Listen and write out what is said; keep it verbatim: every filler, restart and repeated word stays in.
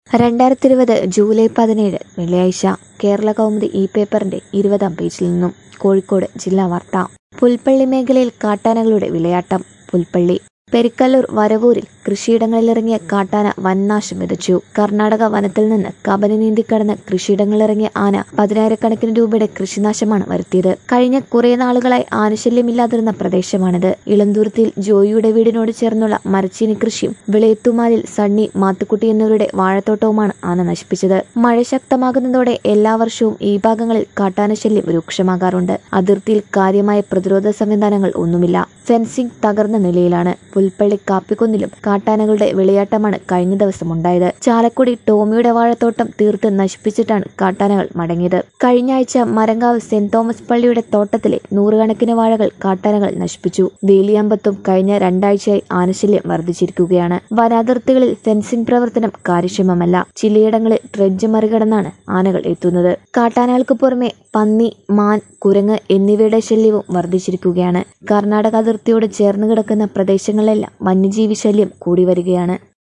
രണ്ടായിരത്തി ഇരുപത് ജൂലൈ പതിനേഴ് വെള്ളിയാഴ്ച കേരള കൗമുദി ഇ പേപ്പറിന്റെ ഇരുപതാം പേജിൽ നിന്നും കോഴിക്കോട് ജില്ലാ വാർത്ത. പുൽപ്പള്ളി മേഖലയിൽ കാട്ടാനകളുടെ വിളയാട്ടം. പുൽപ്പള്ളി പെരിക്കല്ലൂർ വരവൂരിൽ കൃഷിയിടങ്ങളിലിറങ്ങിയ കാട്ടാന വൻനാശം വിതച്ചു. കർണാടക വനത്തിൽ നിന്ന് കബനി നീന്തിക്കടന്ന് കൃഷിയിടങ്ങളിലിറങ്ങിയ ആന പതിനായിരക്കണക്കിന് രൂപയുടെ കൃഷിനാശമാണ് വരുത്തിയത്. കഴിഞ്ഞ കുറെ നാളുകളായി ആനശല്യമില്ലാതിരുന്ന പ്രദേശമാണിത്. ഇളന്തുരുത്തിയിൽ ജോയിയുടെ വീടിനോട് ചേർന്നുള്ള മരച്ചീനി കൃഷിയും വിളയത്തുമാലിൽ സണ്ണി, മാത്തുക്കുട്ടി എന്നിവരുടെ വാഴത്തോട്ടവുമാണ് ആന നശിപ്പിച്ചത്. മഴ ശക്തമാകുന്നതോടെ എല്ലാ വർഷവും ഈ ഭാഗങ്ങളിൽ കാട്ടാനശല്യം രൂക്ഷമാകാറുണ്ട്. അതിർത്തിയിൽ കാര്യമായ പ്രതിരോധ സംവിധാനങ്ങൾ ഒന്നുമില്ല. ഫെൻസിംഗ് തകർന്ന നിലയിലാണ്. പുൽപ്പള്ളി കാപ്പിക്കുന്നിലും കാട്ടാനകളുടെ വിളയാട്ടമാണ് കഴിഞ്ഞ ദിവസം ഉണ്ടായത്. ചാലക്കുടി ടോമിയുടെ വാഴത്തോട്ടം തീർത്ത് നശിപ്പിച്ചിട്ടാണ് കാട്ടാനകൾ മടങ്ങിയത്. കഴിഞ്ഞ ആഴ്ച മരങ്കാവ് സെന്റ് തോമസ് പള്ളിയുടെ തോട്ടത്തിലെ നൂറുകണക്കിന് വാഴകൾ കാട്ടാനകൾ നശിപ്പിച്ചു. വേലിയാമ്പത്തും കഴിഞ്ഞ രണ്ടാഴ്ചയായി ആനശല്യം വർദ്ധിച്ചിരിക്കുകയാണ്. വനാതിർത്തികളിൽ ഫെൻസിംഗ് പ്രവർത്തനം കാര്യക്ഷമമല്ല. ചിലയിടങ്ങളിൽ ഡ്രെഡ്ജ് മറികടന്നാണ് ആനകൾ എത്തുന്നത്. കാട്ടാനകൾക്ക് പുറമെ പന്നി, മാൻ, കുരങ്ങ് എന്നിവയുടെ ശല്യവും വർദ്ധിച്ചിരിക്കുകയാണ്. കർണാടക അതിർത്തിയോട് ചേർന്ന് കിടക്കുന്ന പ്രദേശങ്ങളിലെല്ലാം വന്യജീവി ശല്യം കൂടി വരികയാണ്.